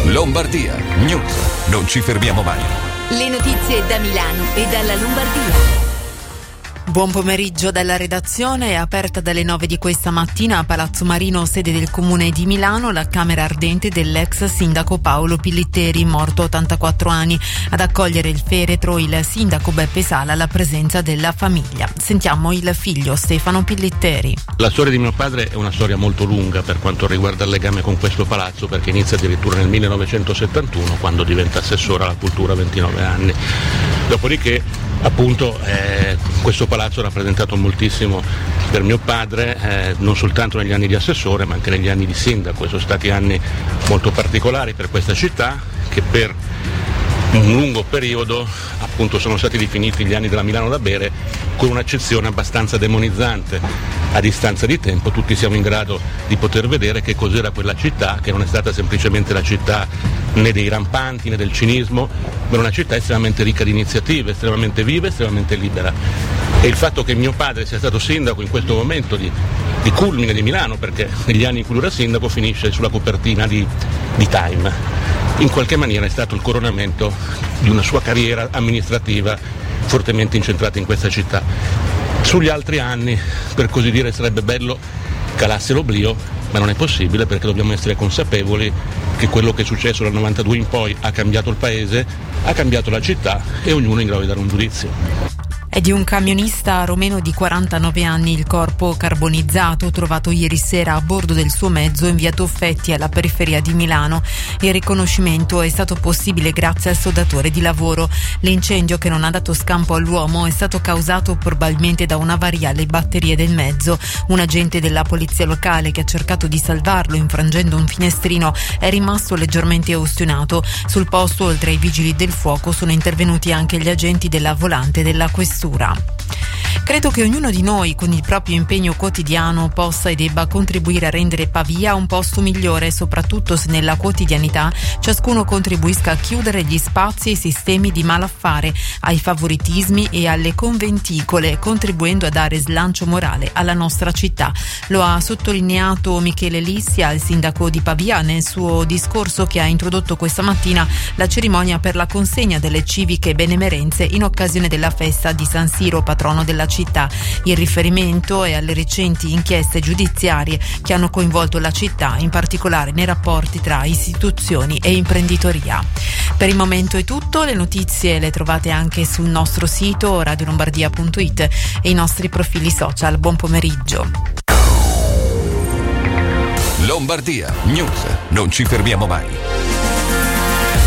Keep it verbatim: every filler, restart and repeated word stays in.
Lombardia News. Non ci fermiamo mai. Le notizie da Milano e dalla Lombardia. Buon pomeriggio dalla redazione. È aperta dalle nove di questa mattina a Palazzo Marino, sede del Comune di Milano, la camera ardente dell'ex sindaco Paolo Pillitteri, morto a ottantaquattro anni. Ad accogliere il feretro il sindaco Beppe Sala alla presenza della famiglia. Sentiamo il figlio Stefano Pillitteri. La storia di mio padre è una storia molto lunga per quanto riguarda il legame con questo palazzo, perché inizia addirittura nel millenovecentosettantuno, quando diventa assessore alla cultura a ventinove anni. Dopodiché, appunto, eh, questo palazzo ha rappresentato moltissimo per mio padre, eh, non soltanto negli anni di assessore ma anche negli anni di sindaco. Sono stati anni molto particolari per questa città, che per un lungo periodo appunto sono stati definiti gli anni della Milano da bere, con un'accezione abbastanza demonizzante. A distanza di tempo tutti siamo in grado di poter vedere che cos'era quella città, che non è stata semplicemente la città né dei rampanti né del cinismo, ma una città estremamente ricca di iniziative, estremamente viva, estremamente libera. E il fatto che mio padre sia stato sindaco in questo momento di, di culmine di Milano, perché negli anni in cui lui era sindaco finisce sulla copertina di, di Time, in qualche maniera è stato il coronamento di una sua carriera amministrativa fortemente incentrata in questa città. Sugli altri anni, per così dire, sarebbe bello calasse l'oblio, ma non è possibile, perché dobbiamo essere consapevoli che quello che è successo dal novantadue in poi ha cambiato il paese, ha cambiato la città e ognuno è in grado di dare un giudizio. È di un camionista romeno di quarantanove anni il corpo carbonizzato trovato ieri sera a bordo del suo mezzo in via Toffetti, alla periferia di Milano. Il riconoscimento è stato possibile grazie al sodatore di lavoro. L'incendio, che non ha dato scampo all'uomo, è stato causato probabilmente da un'avaria alle batterie del mezzo. Un agente della polizia locale, che ha cercato di salvarlo infrangendo un finestrino, è rimasto leggermente ustionato. Sul posto, oltre ai vigili del fuoco, sono intervenuti anche gli agenti della volante della questura. Credo che ognuno di noi, con il proprio impegno quotidiano, possa e debba contribuire a rendere Pavia un posto migliore, soprattutto se nella quotidianità ciascuno contribuisca a chiudere gli spazi e i sistemi di malaffare, ai favoritismi e alle conventicole, contribuendo a dare slancio morale alla nostra città. Lo ha sottolineato Michele Lissia, il sindaco di Pavia, nel suo discorso che ha introdotto questa mattina la cerimonia per la consegna delle civiche benemerenze in occasione della festa di San Siro, patrono della città. Il riferimento è alle recenti inchieste giudiziarie che hanno coinvolto la città, in particolare nei rapporti tra istituzioni e imprenditoria. Per il momento è tutto, le notizie le trovate anche sul nostro sito radio lombardia punto it e i nostri profili social. Buon pomeriggio. Lombardia News. Non ci fermiamo mai.